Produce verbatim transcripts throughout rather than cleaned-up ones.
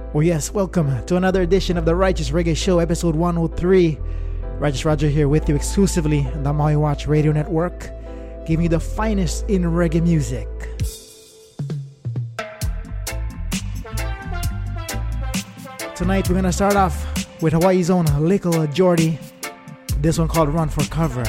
Oh yes, welcome to another edition of the Righteous Reggae Show, episode one oh three. Righteous Roger here with you exclusively on the My Watch Radio Network, giving you the finest in reggae music. Tonight we're going to start off with Hawaii's own Little Jordy. This one called Run for Cover.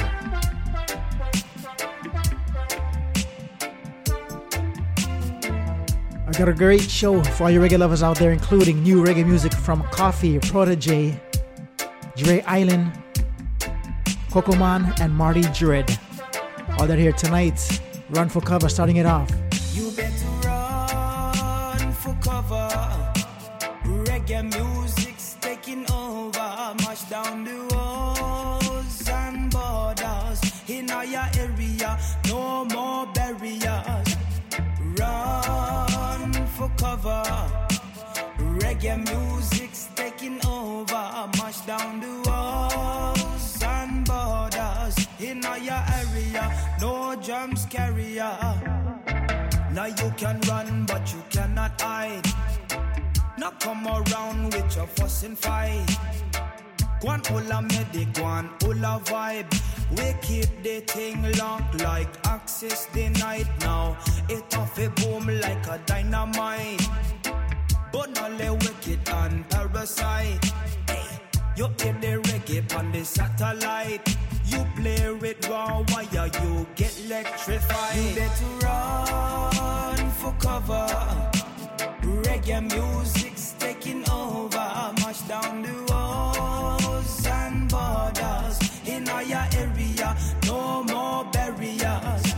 I got a great show for all you reggae lovers out there, including new reggae music from Coffee, Protege, Dre Island, Coco Man, and Marty Dread. All that here tonight. Run for Cover, starting it off. You better run for cover. Reggae music's taking over. Mash down the walls and borders. In our area, no more barriers. Run for cover. Reggae music's taking over. Mash down the walls and borders. In our area, no drums carrier. Now you can run, but you cannot hide. Now come around with your fuss and fight. Go on, hola medic, go on, hola vibe. We keep the thing locked like access denied now. It off a boom like a dynamite. But now let wicked and parasite. Hey, you hear the reggae on the satellite. You play with raw wire, you get electrified. You better run for cover. Reggae music's taking over. Mash down the walls and borders. In our area, no more barriers.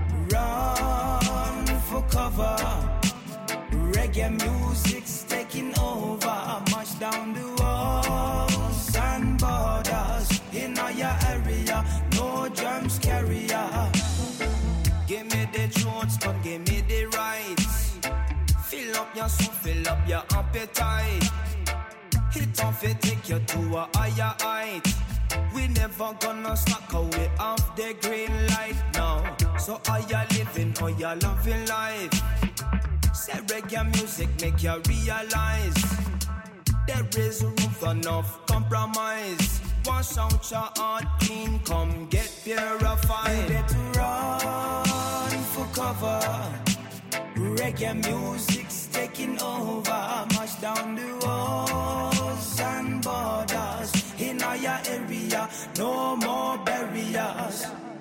Run for cover. Reggae music's taking over. Mash down the walls and borders. In our area, no drums carrier. Give me the truths, come give me the rights. Fill up your soul, fill up your appetite. Hit off it, take you to a higher height. We never gonna slack away off the green light now. So are you living or you loving life? Say reggae music make you realize there is room for enough compromise. Wash out your heart clean, come get purified. You better run for cover. Reggae music's taking over. Mash down the walls and borders. In our area, no more barriers.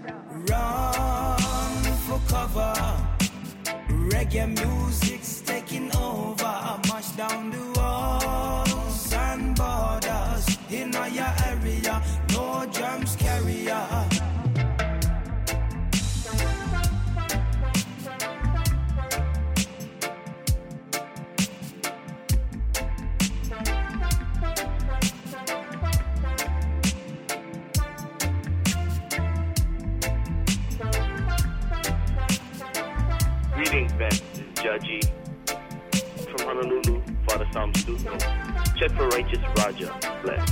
Run for cover. Reggae music's taking over. Mash down the walls and borders. In our area, no drums carrier. Greetings, Ben. This is Judgy from Honolulu for the Psalm Studio. Check for Righteous Roger. Bless.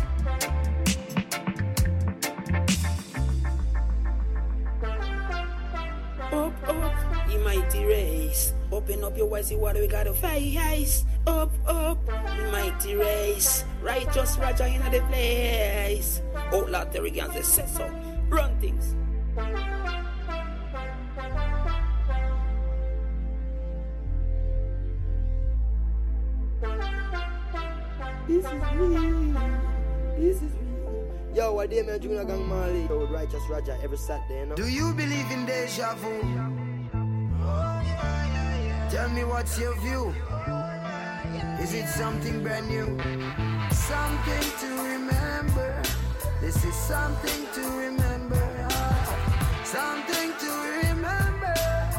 Up, up, you mighty race. Open up your wisey water, we gotta face. Up, up, you mighty race. Righteous Roger in the place. Outlaw Terry Gans, they say so. Run things. This is me. This is me. Yo, what day, man? Junior Gang Marley. Yo, with Righteous Roger every Saturday, you know? Do you believe in deja vu? Tell me what's your view? Is it something brand new? Something to remember. This is something to remember. Something to remember.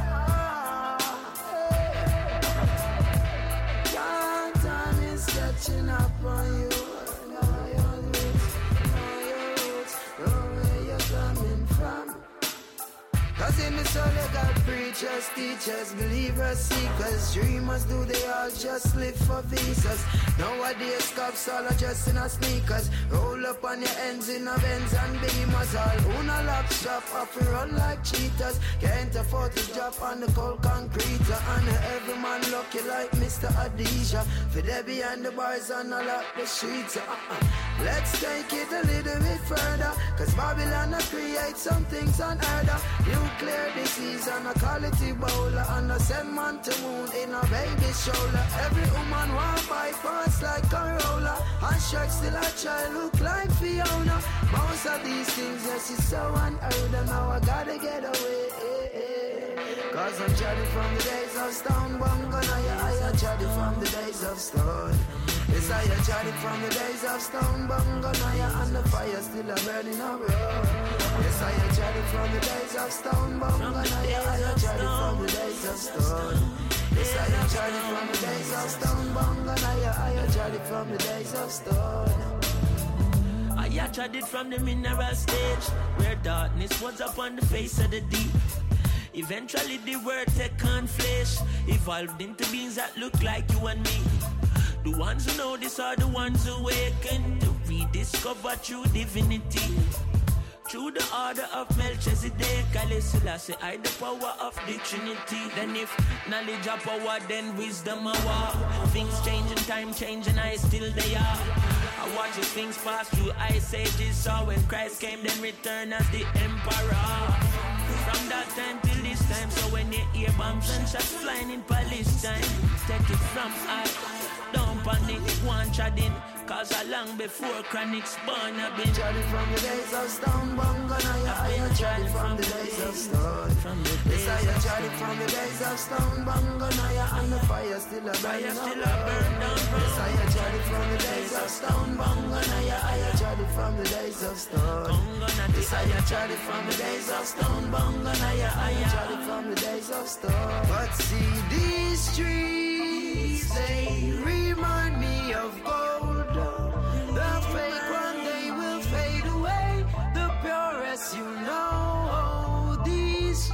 Your time is catching up on you. Know your roots, know your roots, know where you're coming from. Cause in the soul you got preachers Leaders, teachers, believers, seekers, dreamers, do they all just live for visas? Nowadays cops all are just in a sneakers, roll up on your ends in a Benz and Beamers. All who no lock shop off and run like cheaters, can't afford to drop on the cold concrete. And every man lucky like Mister Adisha, for they behind the bars and all up the streets. Uh-uh. Let's take it a little bit further, cause Babylon a create some things unheard of. Nuclear disease and a quality bowler, and a send man to moon in a baby's shoulder. Every woman want bypass like Corolla, and Shrek still a child look like Fiona. Most of these things, yes, it's so unheard of. Now I gotta get away, cause I'm chatting from the days of Stone Bunga. I am chatting from the days of Stone. Yes, I am chatting from the days of Stone Bunga. And the fire still a burning around. Yes, I am chatting from the days of Stone Bunga. I am chatting from the days of Stone. Yes, I am chatting from the days of Stone Bunga. I am chatting from the days of Stone. I chatted from the mineral stage, where darkness was upon the face of the deep. Eventually the word take on flesh, evolved into beings that look like you and me. The ones who know this are the ones who awaken to rediscover true divinity. Through the order of Melchizedek, Haile Selassie, I the power of the Trinity. Then if knowledge of power, then wisdom of war. Things change and time change and I still they are. I watch as things pass through ice ages. So when Christ came, then return as the emperor. From that time till this time, so when you hear bombs and shots flying in Palestine, take it from I, don't panic, one chatting, cause I long before Chronic's born. I've been chatting from the days of Stone Bunga. I am chatting from the days of Stone. Yes, I am chatting from the days of Stone Bunga. And the fire still a burning down. Yes, I am chatting from the days of Stone Bunga. I am chatting from the days of Stone. Yes, I am chatting from the days of Stone Bunga. I am chatting from the days of Stone. But see these trees, they remind me of gold. The fake one, they will fade away. The purest, you know. These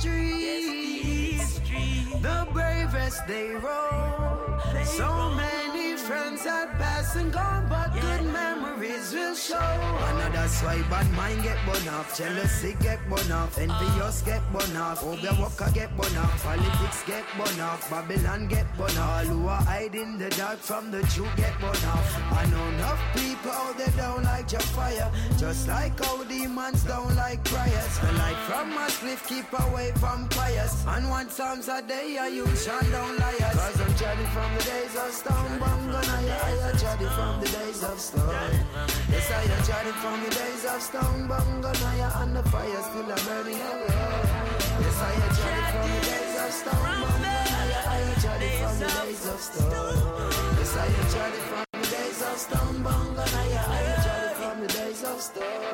trees, the bravest, they roll. So many friends that pass and gone, but good memories will show. And that's why bad mind get burn off, jealousy get burn off, envious get burn off, Obia Waka get burn off, politics get burn off, Babylon get burn off. All who are hiding the dark from the truth get burn off. I know enough people out there don't like your fire, just like how demons don't like prayers. The light from my cliff keep away from fires, and one times a day I use shine down liars. Cause I'm chatting from the days of Stone Bunga. I am chatting from the days of Stone. Yes, I am chatting from the days of Stone Bunga. And the fire still a burning around. Yes, I am chatting from the days of Stone Bunga. I am chatting from the days of Stone. Yes, I am chatting from the days of Stone Bunga. I am chatting from the days of Stone.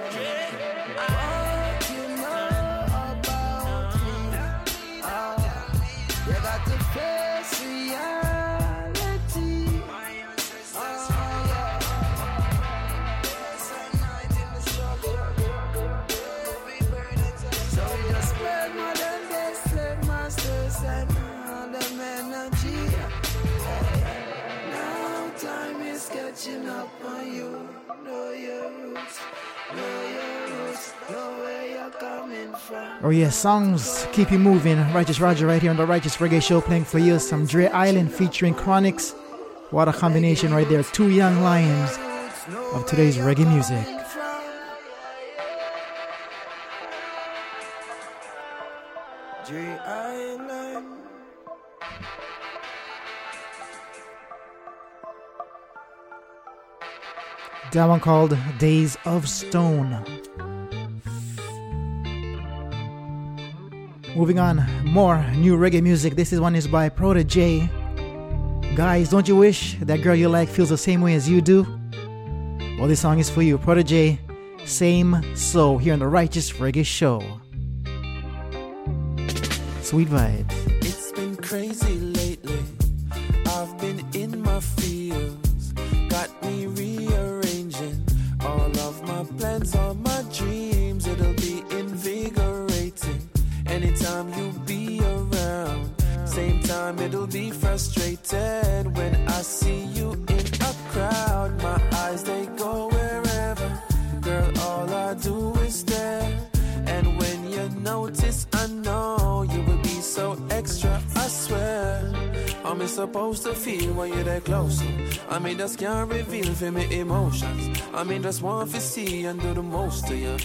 What you know about me? Oh, you got to face reality. And all them energy. Now time is catching up on you. Know your roots, know your roots, know where you're coming from. Oh yeah, songs keep you moving. Righteous Roger right here on the Righteous Reggae Show, playing for you some Dre Island featuring Chronixx. What a combination right there. Two young lions of today's reggae music. Dre Island. That one called Days of Stone. Moving on, more new reggae music. This is one is by Protege. Guys, don't you wish that girl you like feels the same way as you do? Well, this song is for you. Protege, Same So, here on the Righteous Reggae Show. Sweet vibes. It's been crazy lately. I've been in my feels. Got me rearranging all of my plans, all my dreams. It'll be invigorating anytime you be around. me supposed to feel when you're that close? I mean, just can't reveal for me emotions. I mean, just want to see and do the most to you.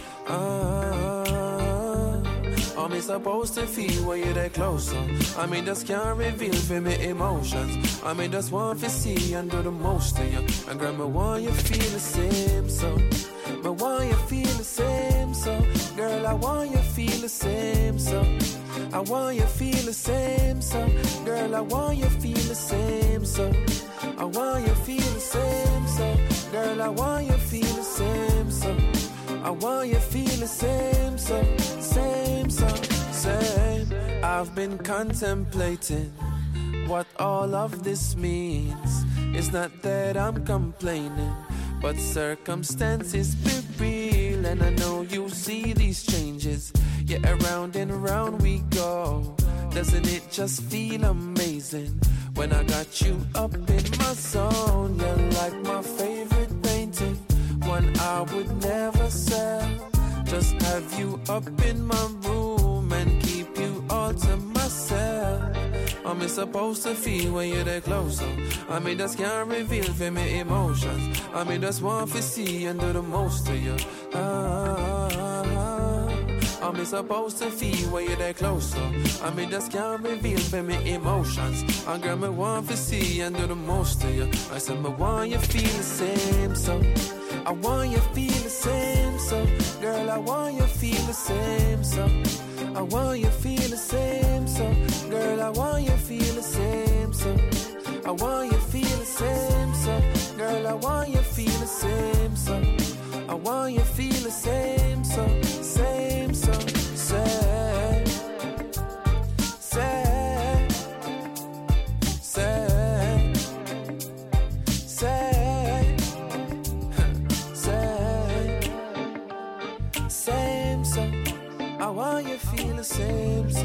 Ah, how me supposed to feel when you're that close? I mean, just can't reveal for me emotions. I mean, just want to see and do the most to you. And girl, me want you feel the same, so. Me want you feel the same, so. Girl, I want you feel the same, so. I want you feel the same, so. Girl, I want you feel the same, so. I want you feel the same, so. Girl, I want you feel the same, so. I want you feel the same, so. Same, so. Same. I've been contemplating what all of this means. It's not that I'm complaining, but circumstances be real, and I know you see these changes. Yeah, around and around we go. Doesn't it just feel amazing when I got you up in my zone? You're like my favorite painting, one I would never sell. Just have you up in my room and keep you all to myself. I'm supposed to feel when you're that close, so I mean, just can't reveal for me emotions. I mean, just want to see and do the most to you. Ah, I'm supposed to feel when you're that close, so I mean, just can't reveal for me emotions. I girl, me want to see and do the most to you. I said, me want you feel the same, so I want you feel the same, so girl, I want you feel the same, so I want you feel the same, so girl, I want you feel the same, so I want you feel the same, so girl, I want you feel the same, so I want you feel the same, so same, so same, same, same, same, same, same, so I want you feel the same, so.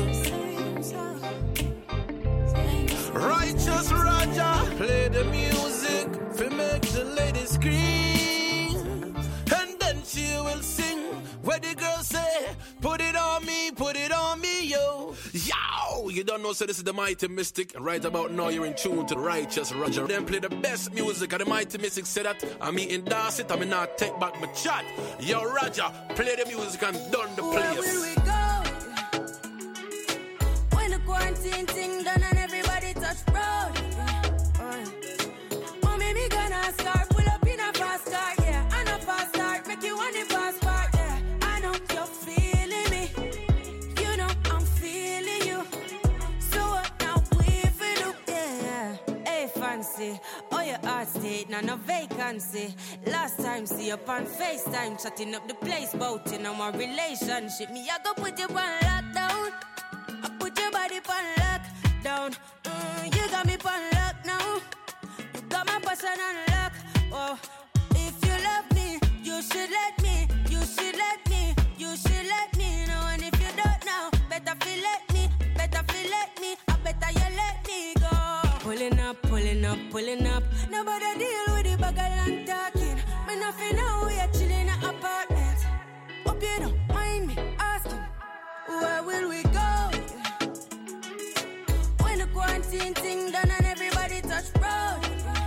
Righteous Raja, play the music, to make the lady scream, and then she will sing. Where the girl say, put it on me, put it on me, yo. Yo, you don't know, so this is the Mighty Mystic. Right about now, you're in tune to the Righteous Raja. Then play the best music, and the Mighty Mystic say that I'm eating Darcy, I'm not take back my chat. Yo, Raja, play the music and done the place. Where will we go? When the quarantine thing done and everybody touch road. Oh, maybe gonna start, pull up in a fast car, yeah. And a fast start, make you want the fast part, yeah. I know you're feeling me, you know I'm feeling you. So what now we feel do, yeah. Hey, fancy, oh your heart state, now no vacancy. Last time see up on FaceTime, chatting up the place, bout in our relationship. Me, I go put you on lockdown, I put your body on lockdown. Mm, you got me on lock now. You got my passion on lock. Oh, if you love me, you should let me. You should let me. You should let me know. And if you don't know, better feel let me. Better feel let me. I better you let me go. Pulling up, pulling up, pulling up. Nobody deal with the bagel and talking. Me nothing now. We are chilling in an apartment. Hope you don't mind me asking, where will we go? When the quarantine thing done and everybody touch road.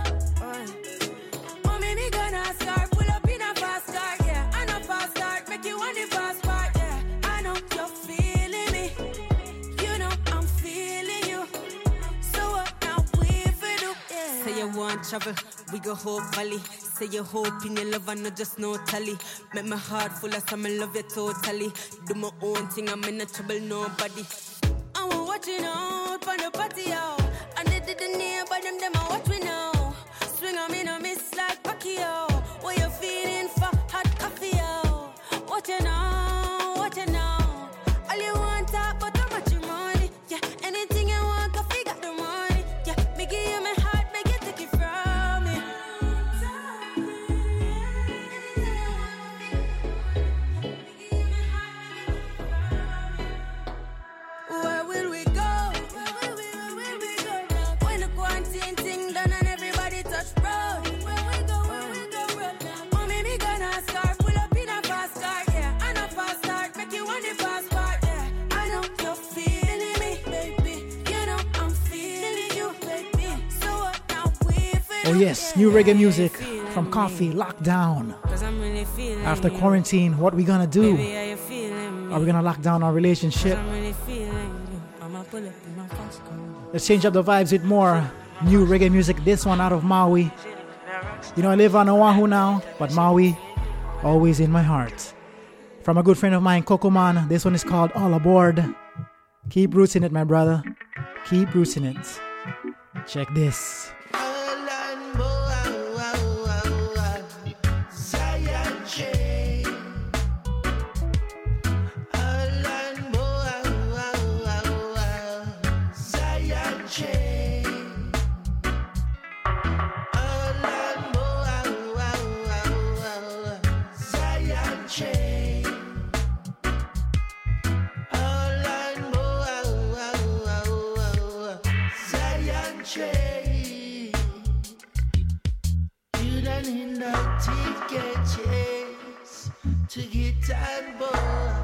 Oh, maybe gonna start, pull up in a fast car, yeah. And a fast start, make you want the fast part, yeah. I know you're feeling me, you know I'm feeling you. So what now we for do, yeah. Say you want travel, we go Hope Valley. Say you hope in your love and not just no tally. Make my heart full of some, I love you totally. Do my own thing, I'm in no trouble, nobody. I'm watching out for the party out. And they didn't hear but them, them I watch me now. Swing on me, no miss like Pacquiao. What you feeling for hot coffee, yo? Watch you now, watch you now. All you want talk but how much you money. Yeah, anything you want, coffee got the money. Yeah, me give you my heart, make you take it from me. Where will we go? Where will we, where will we go now? When the quarantine thing done and every yes, new reggae music from Coffee, Lockdown. After quarantine, what we gonna do? Are we gonna lock down our relationship? Let's change up the vibes with more new reggae music. This one out of Maui. You know, I live on Oahu now, but Maui, always in my heart. From a good friend of mine, Kokoman. This one is called All Aboard. Keep roots in it, my brother. Keep roots in it. Check this. To get on board,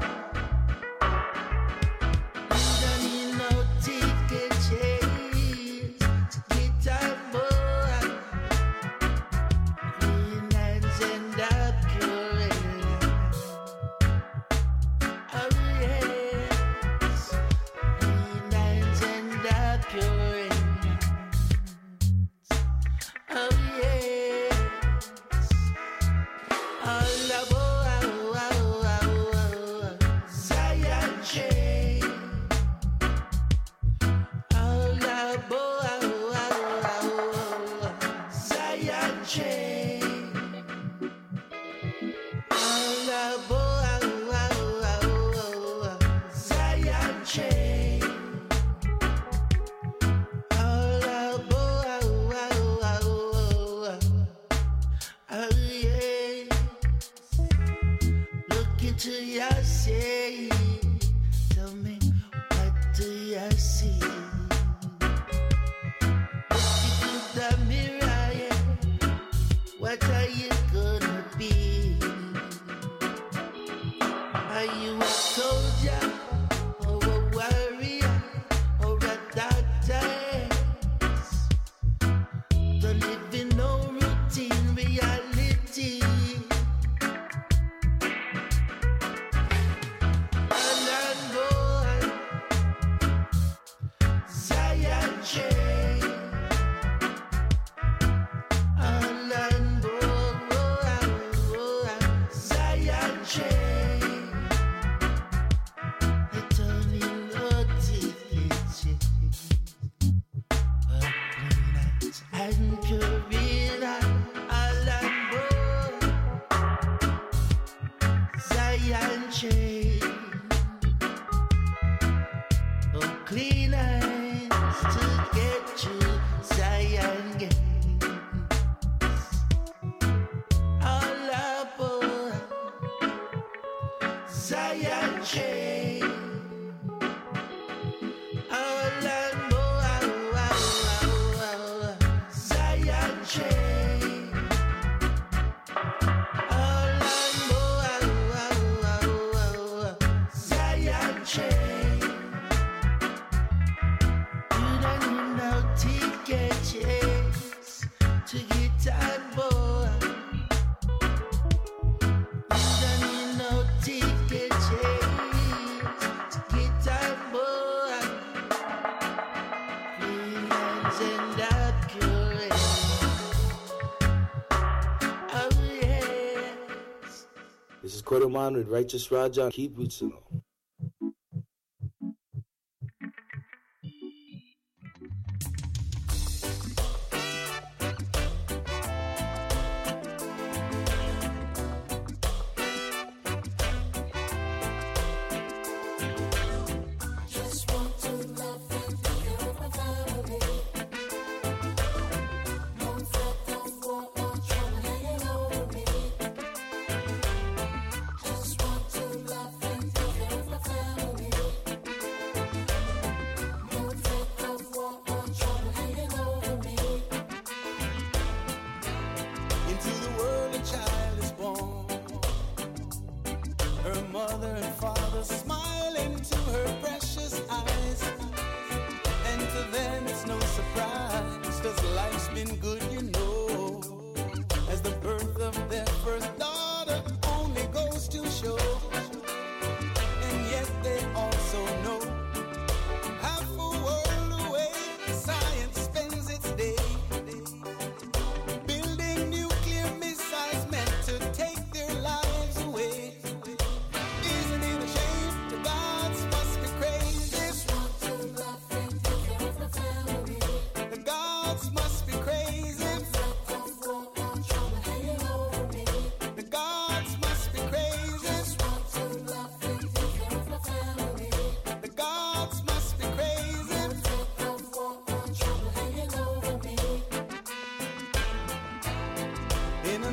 you don't need no ticket chase to get on board. Clean hands and up your oh yes, clean hands and up your oh yes, all aboard. Kodoman with Righteous Raja. Keep roots in them. Just want to love and think of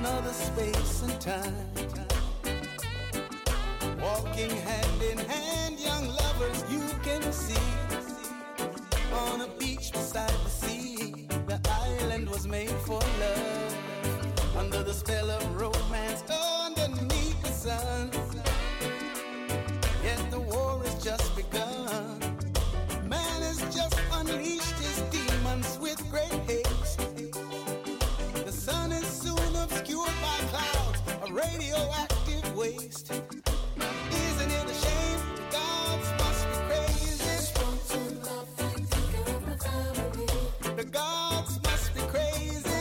another space and time. Walking hand in hand, young lovers you can see. On a beach beside the sea, the island was made for love. Under the spell of romance, underneath the sun. Yet the war has just begun. Man has just unleashed his demons with great haste. The sun is soon obscured by clouds, a radioactive waste. Isn't it a shame? The gods must be crazy. The gods must be crazy.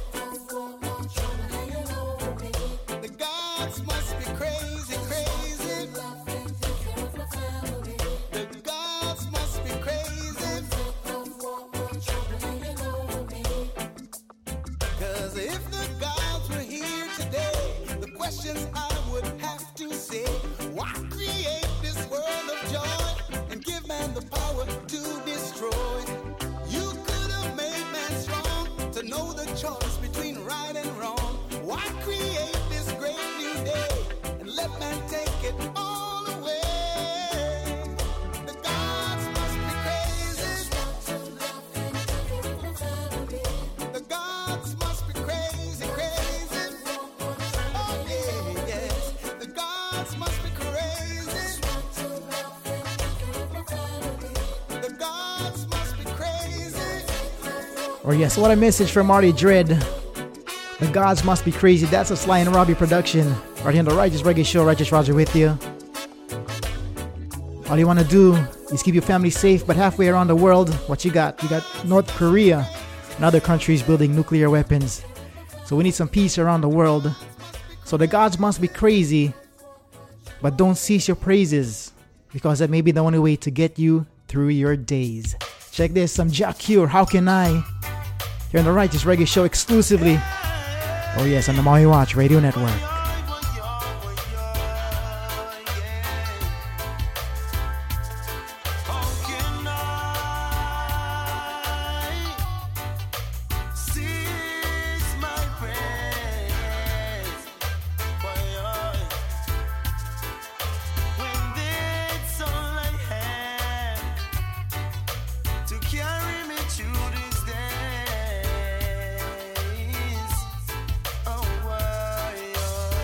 The gods must be crazy, crazy. The gods must be crazy. Cause if the gods were here today, the questions I would have to say: why create this world of joy and give man the power to destroy? You could have made man strong to know the choice between right and wrong. Why create this great new day and let man take it all away? The gods must be crazy. The gods must be crazy, crazy. Oh yeah, yes. The gods must be crazy. The gods must be crazy. Or yes, what a message from Marty Dread. The gods must be crazy. That's a Sly and Robbie production. Right here on the Righteous Reggae Show. Righteous Roger with you. All you want to do is keep your family safe, but halfway around the world, what you got? You got North Korea and other countries building nuclear weapons. So we need some peace around the world. So the gods must be crazy, but don't cease your praises, because that may be the only way to get you through your days. Check this, some Jack Cure, How Can I? Here on the Righteous Reggae Show exclusively. Oh yes, on the Maui Watch Radio Network. Oh, why, oh.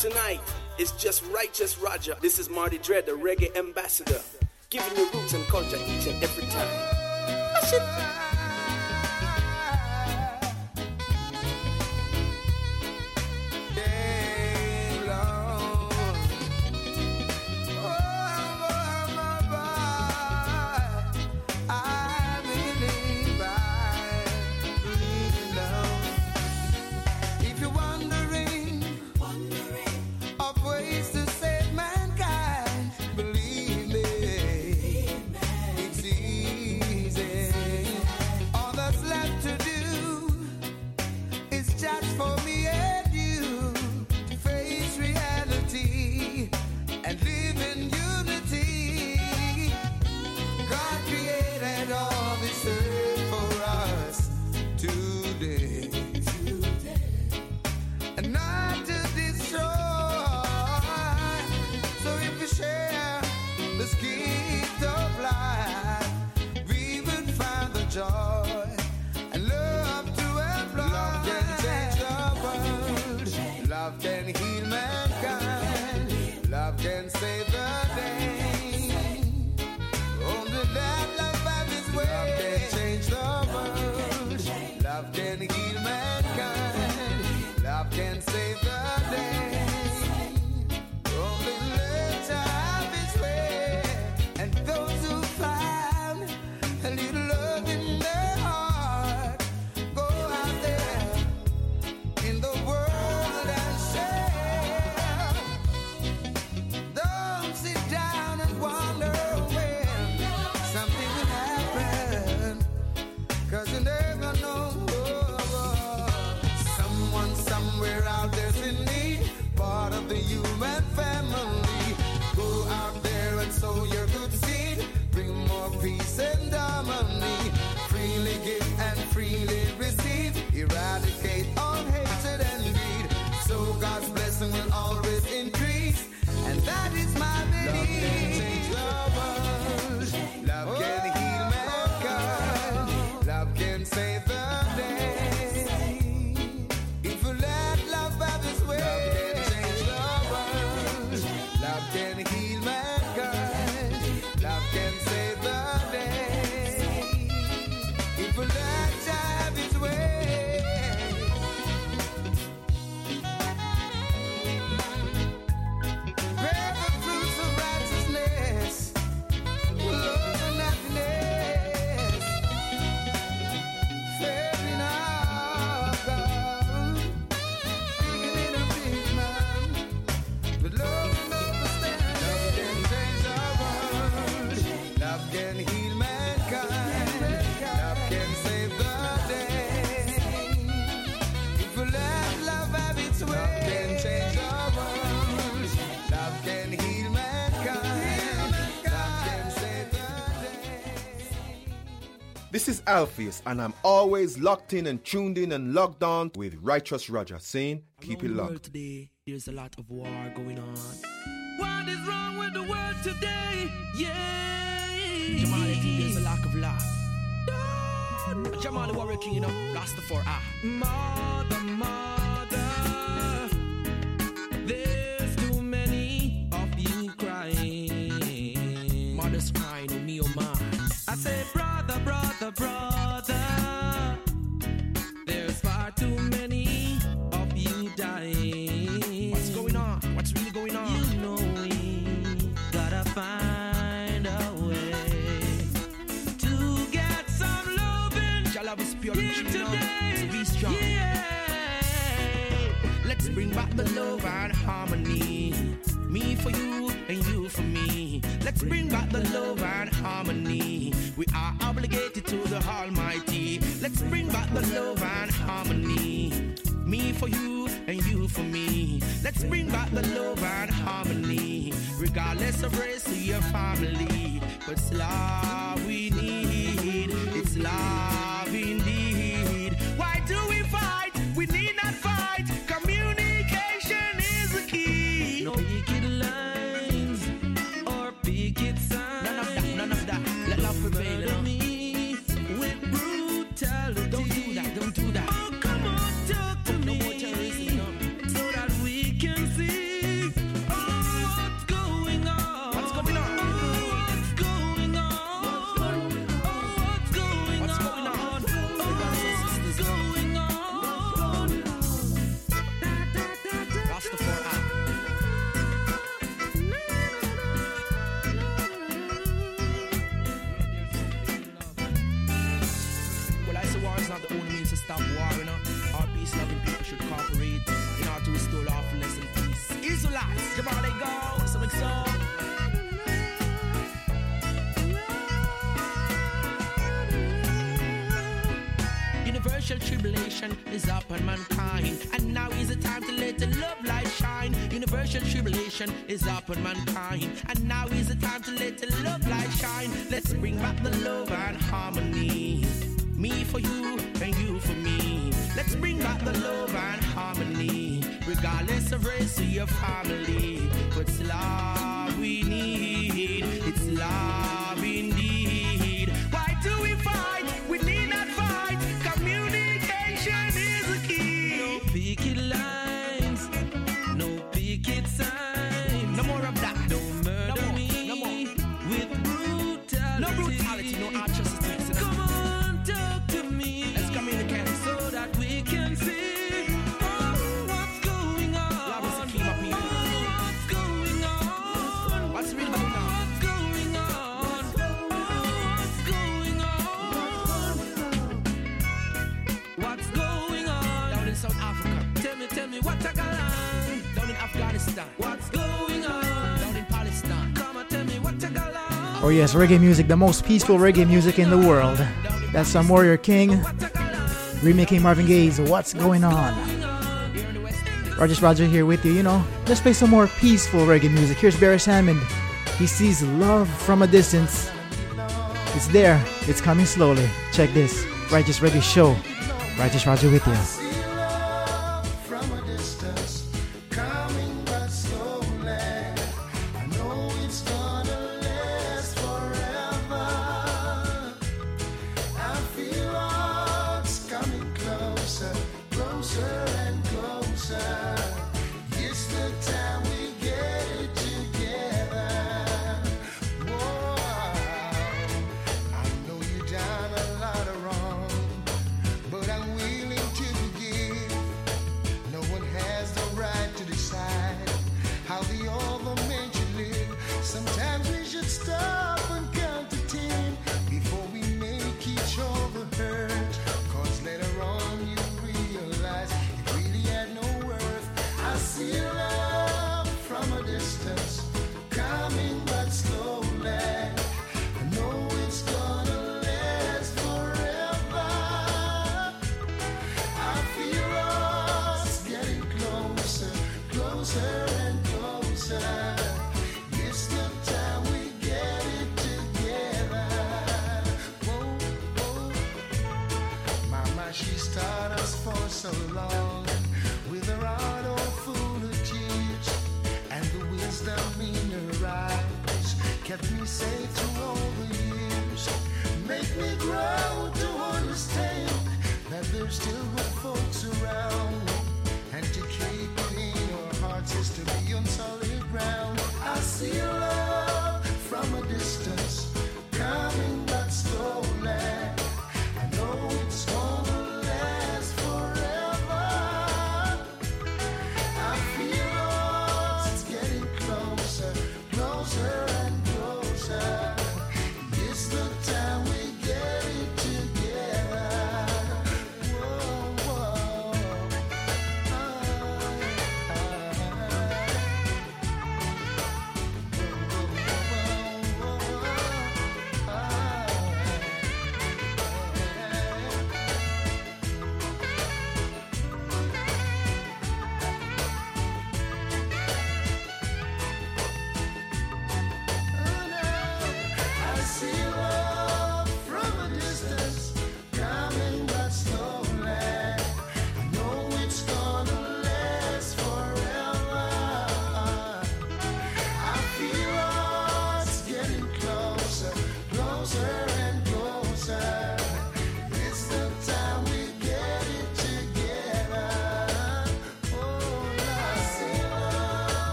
Tonight, it's just Righteous Raja. This is Marty Dread, the reggae ambassador, giving you roots and culture each and every time. This is Alpheus, and I'm always locked in and tuned in and logged on with Righteous Raja, saying, keep it locked. Today, there's a lot of war going on. What is wrong with the world today? Yeah. Jamal, there's a lack of love. Jamal, the warrior king, you know, Rastafari. Ah. Mother, mother, there's too many of you crying. Mother's crying, oh me, oh my. I say, brother, brother, brother, there's far too many of you dying. What's going on? What's really going on? You know we gotta find a way to get some loving. Your love is pure here today. To be strong. Yeah. Let's bring back the love and harmony. Me for you and you for me. Let's bring back the love and harmony. We are obligated to the Almighty. Let's bring back the love and harmony. Me for you and you for me. Let's bring back the love and harmony. Regardless of race or your family. But it's love we need. It's love indeed. Why do we fight? We need not fight. Communication is the key. No picket lines or picket signs. None of that, none of that. Let love prevail. Let me with brutality. Don't do that, don't do that. Oh, come on, talk to me. No more terrorism, no. So that we can see is upon mankind, and now is the time to let the love light shine. Universal tribulation is upon mankind, and now is the time to let the love light shine. Let's bring back the love and harmony. Me for you and you for me. Let's bring back the love and harmony, regardless of race or your family. But it's love we need, it's love indeed. Why do we fight? We need not fight. Communication is the key. No picket lines, no picket signs. No more of that. Don't murder no me no more. With brutality. No brutality, no atrocity. Come on, talk to me. Let's communicate so that we can see oh, what's going on. Love is the key, my people. Oh, what's going on? What's really going on? What's going on? Oh, what's going on? What's going on? Down in South Africa. Tell me, tell me what's going on? Down in Afghanistan. What's going on? Down in Palestine. Come on, tell me what's going on? Oh yes, reggae music, the most peaceful reggae music in the world. That's some Warrior King remaking Marvin Gaye's What's Going On. Rogers Roger here with you, you know. Let's play some more peaceful reggae music. Here's Barry Hammond. He sees love from a distance. It's there. It's coming slowly. Check this. Righteous Reggae Show. Righteous Roger with you.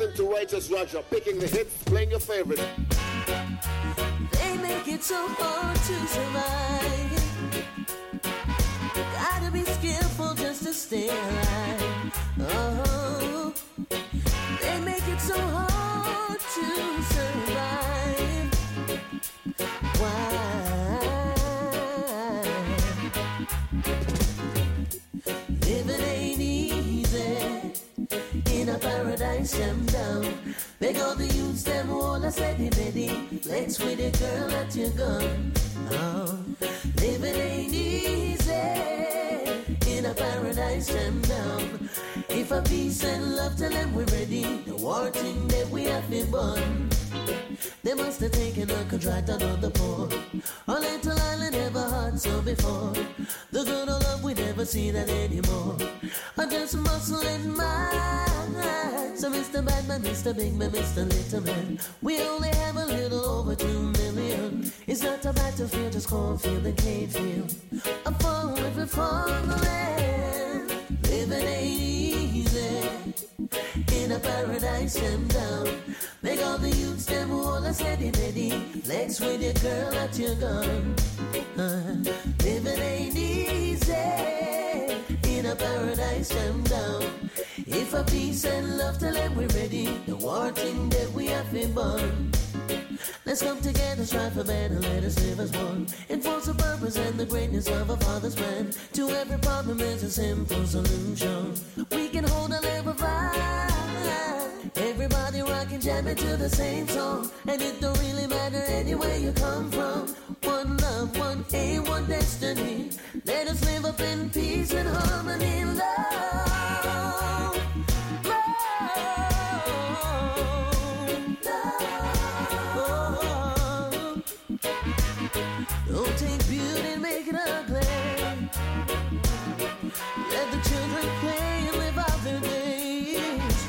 listening to Righteous Roger, picking the hits, playing your favorites. They make it so hard to survive. Gotta be skillful just to stay alive. Oh, they make it so hard to survive. Why? Living ain't easy in a paradise jam down. Beg all the youths them all a steady ready. Flex with a girl at your gun. Oh, living ain't easy in a paradise jam down. If a peace and love tell them we're ready, the war thing that we have been born. They must have taken a contract on the port. A little island never had so before. The good old love we never see that anymore. I just muscle in my So Mister Badman, Mister Big Man, Mister Little Man, we only have a little over two million. It's not a battlefield, just cornfield and cane field. A fall river for the land. Living ain't easy in a paradise jam down. Make all the youths them all a steady ready. Flex with your girl at your gun. Uh, living ain't easy in a paradise jam down. If a peace and love tell them we're ready, the war thing that we have been born. Let's come together, strive for better, let us live as one. Enforce the purpose and the greatness of a father's plan. To every problem is a simple solution. We can hold a level vibe. Everybody rockin', jamming to the same song. And it don't really matter anywhere you come from. One love, one aim, one destiny. Let us live up in peace and harmony, love. Don't take beauty and make it ugly. Let the children play and live out their days.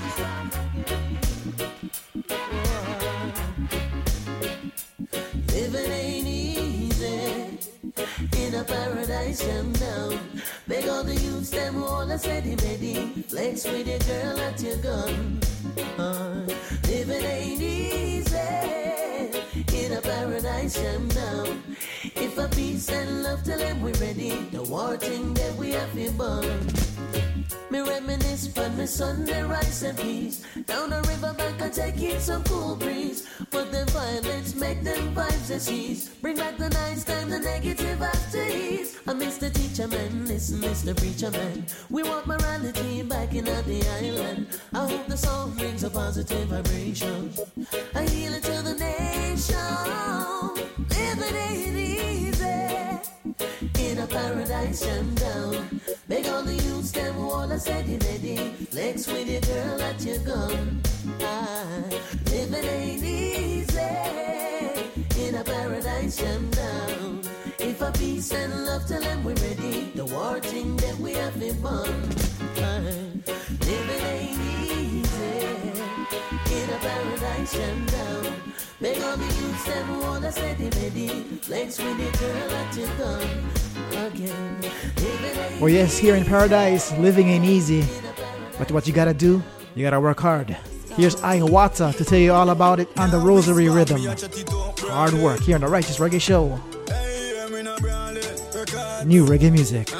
Living ain't easy in a paradise jam down. Beg all the youths them all a steady ready. Flex with your girl at your gun. Uh, living ain't easy in a paradise jam down. If a peace and love tell them we're ready, the war thing that we have been born. Me reminisce from me Sunday rice and peace. Down the riverbank I take in some cool breeze. But the violence make them vibes a cease. Bring back the nice time, the negative after ease. I miss the teacher man, listen Mister Preacher man. We want morality back in the island. I hope the song brings a positive vibration. I heal it to the nation. Living ain't easy in a paradise jam down. Beg all the youths them all a steady ready. Flex with your girl at your gun. Ah, living ain't easy in a paradise jam down. If a peace and love tell them we're ready, the war thing that we have been born. Ah, living ain't easy in a paradise jam down. Beg all the youths them all a steady ready. Flex with your girl at your gun. Again. Oh yes, here in paradise, living ain't easy. But what you gotta do, you gotta work hard. Here's Iwata to tell you all about it on the Rosary Rhythm. Hard work here on the Righteous Reggae Show. New reggae music.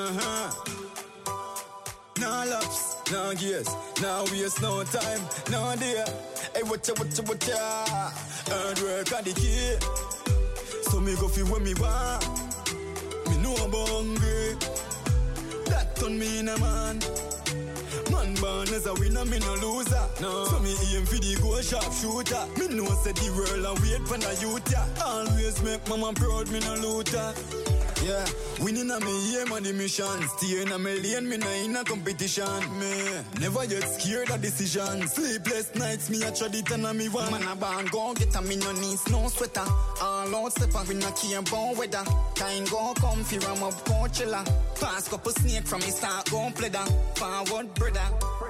No laps, no gears, no waste, no time, no day. Hey, watcha, watcha, watcha. Hard work are the key. So me go feel when me want. Me know I'm hungry. That turn me in a man. Man born as a winner, me no loser. No. So me aim for the goal sharp shooter. Me know say the world a wait for the youth, yeah. Always make mama proud, me no looter. Yeah, winning a me aim on the mission. Stay in a me lane, me no in a competition. Me never get scared of decisions. Sleepless nights, me a try it and a me one. Man a born, go get a me no needs, no sweater. All out step and we no care about weather. Time go come fi ram up Coachella. Pass couple snake from me start gon' play da. Forward brother.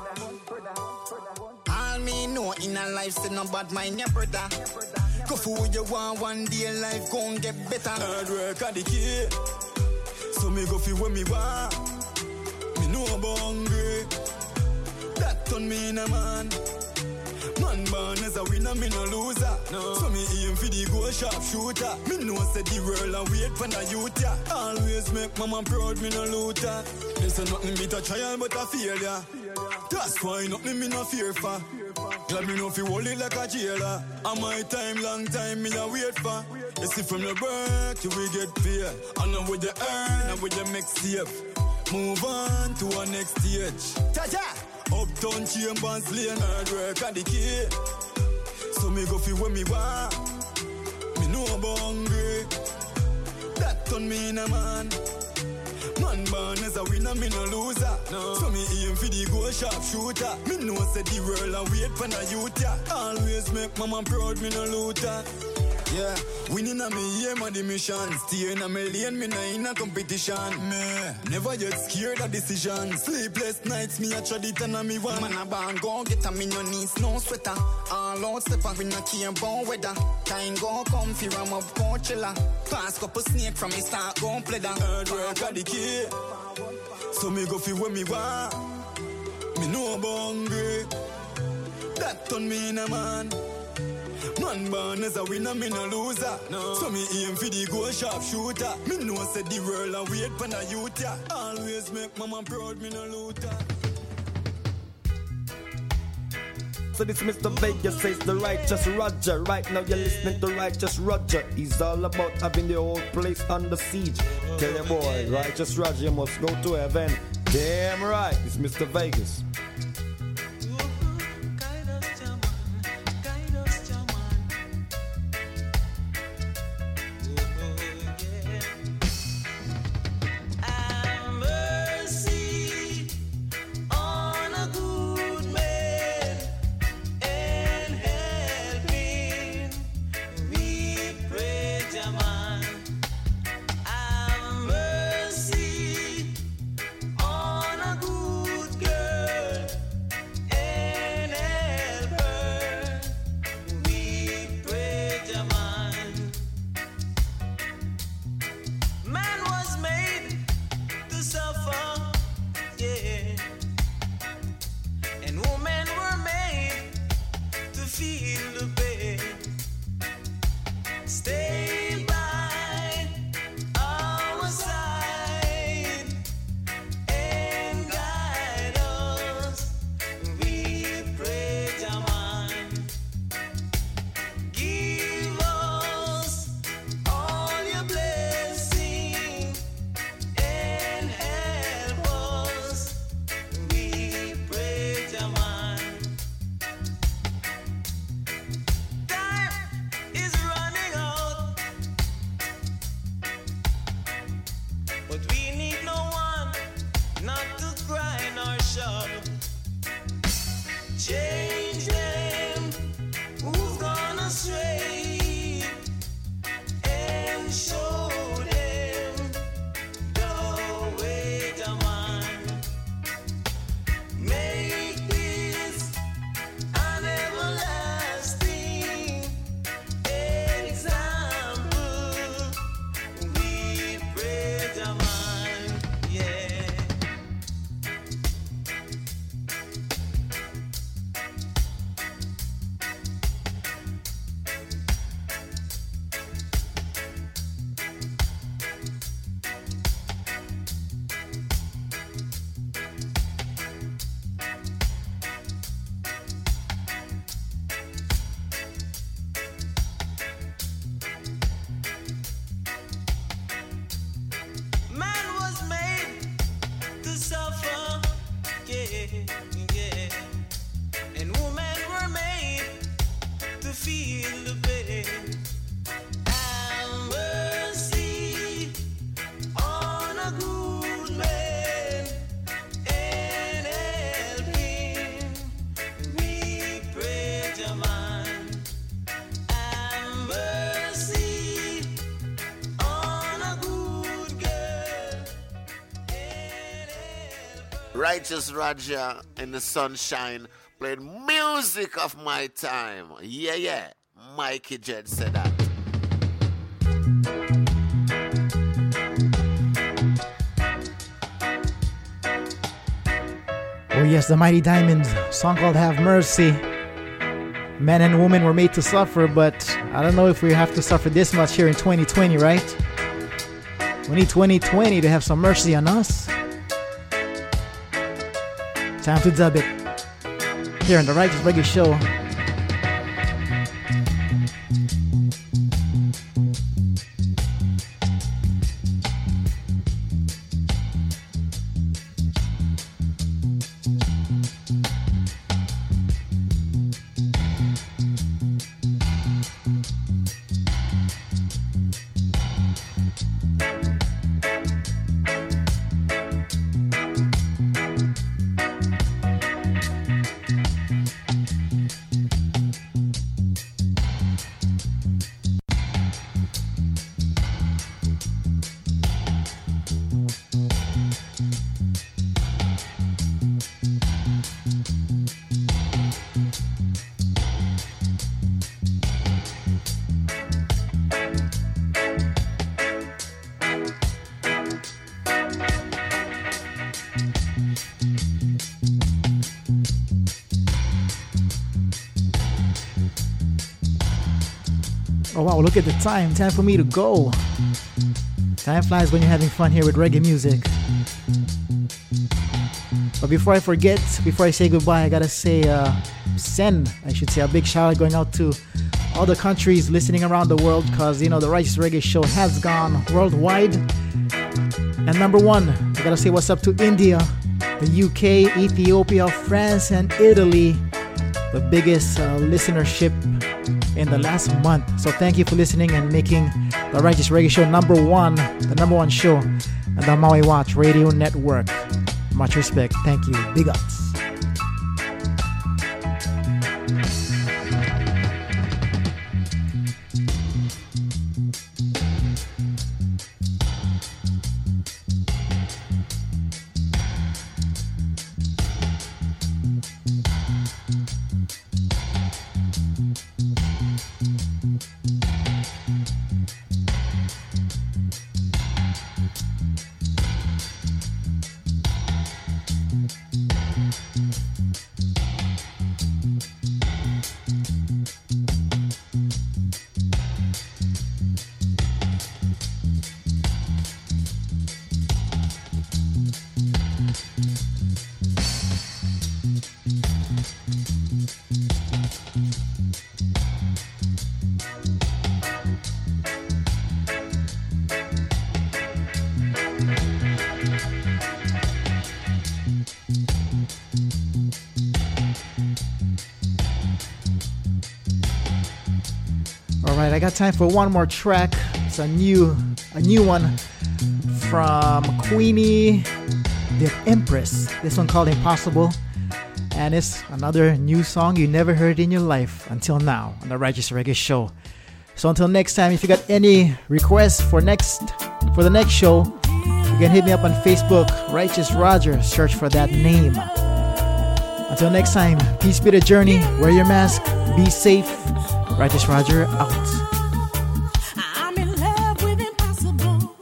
All me know in a life say no bad mind your brother. Go for you want one day life gon' get better. Hard work are the key. So me go fi where me want. Me know I'm hungry. That turn me in a man. Man born as a winner, me no loser. No. So me aim for the goal sharp shooter. Me know say the world a wait for the youth, yeah. Always make mama proud, me no looter. This a nothing but a trial but a failure. That's why nothing me no fear for. Glad me know fi hold it like a jailer. And my time, long time, me a wait for. You see from your birth, you will get paid. And now with you earn, and with you make safe. Move on to our next stage. Cha-cha! Uptown Chambers Lane, hard work at the key. So me go fi where me want. Me know I'm hungry. That turn me in a man. Man born as a winner, me no loser. No. So me aim for the goal sharp shooter. Me know say the world a wait for the youth, yeah. Always make mama proud, me no looter. Yeah, winning a me aim on the mission. Stay in a me lane, me no in a competition. Me never get scared of decision. Sleepless nights, me a try it and a me one. Man a bang, go get a me no knees, no sweater. All out step up in a care about weather. Time go come fi ram up Coachella. Pass couple snake from me start gon' play that. Hard work at the key. So me go fi where me want. Me know I'm hungry. That turn me in a man. Man born as a winner, me no loser. No. So me aim for the goal sharp shooter. Me know say the world a wait for the youth, yeah. Always make mama proud, me no looter. So this Mister Vegas says the Righteous Roger. Right now you're listening to Righteous Roger. He's all about having the whole place under siege. Tell your boy, Righteous Roger, you must go to heaven. Damn right, it's Mister Vegas. Righteous Roger in the sunshine played music of my time. Yeah, yeah. Mikey Jed said that. Oh yes, the Mighty Diamonds, song called Have Mercy. men and women were made to suffer, but I don't know if we have to suffer this much here in twenty twenty, right? We need twenty twenty to have some mercy on us. Time to dub it here on the Righteous Reggae Show. Oh wow, look at the time. Time for me to go. Time flies when you're having fun here with reggae music. But before I forget, before I say goodbye, I gotta say, uh, send, I should say, a big shout out going out to all the countries listening around the world, because, you know, the Righteous Reggae Show has gone worldwide. And number one, I gotta say what's up to India, the U K, Ethiopia, France, and Italy. The biggest uh, listenership in the last month. So thank you for listening and making the Righteous Reggae Show number one, the number one show on the Maui Watch Radio Network. Much respect. Thank you. Big ups. Alright, I got time for one more track. It's a new a new one from Queenie the Empress. This one called Impossible. And it's another new song you never heard in your life until now on the Righteous Reggae Show. So until next time, if you got any requests for next for the next show, you can hit me up on Facebook, Righteous Roger. Search for that name. Until next time, peace be the journey. Wear your mask. Be safe. Righteous Roger out. I'm in love with impossible.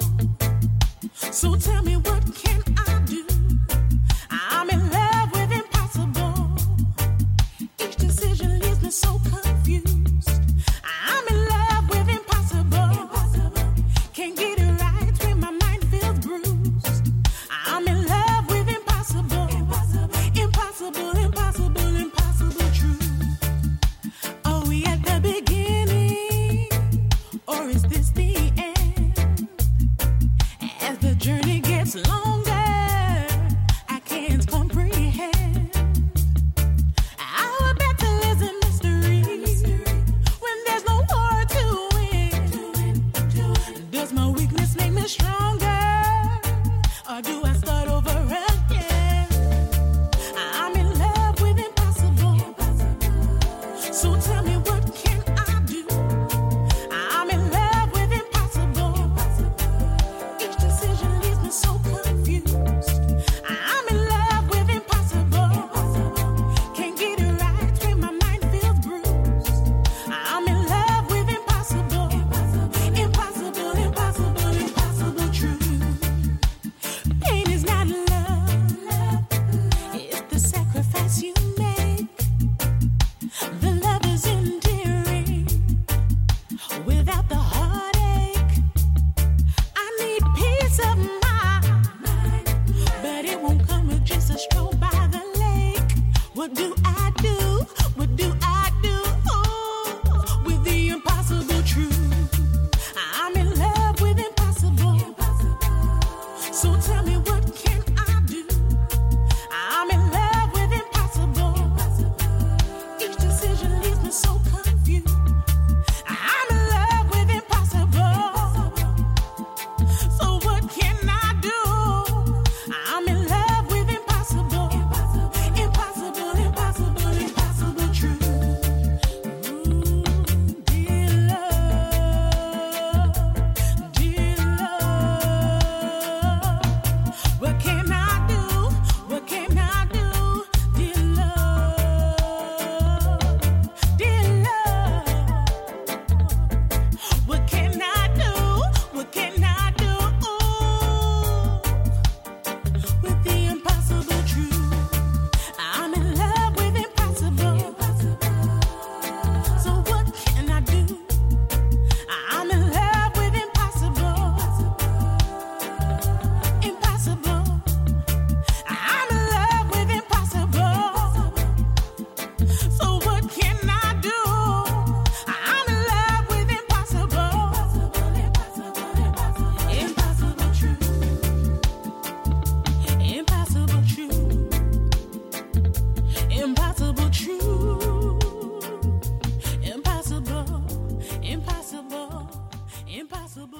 So tell me, what can I do? I'm in love with impossible. Each decision leaves me so confused. I'm in love with impossible. Impossible. Can't get it right when my mind feels bruised. I'm in love with impossible. Impossible, impossible, impossible, impossible truth. Oh, we at the beginning.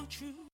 true.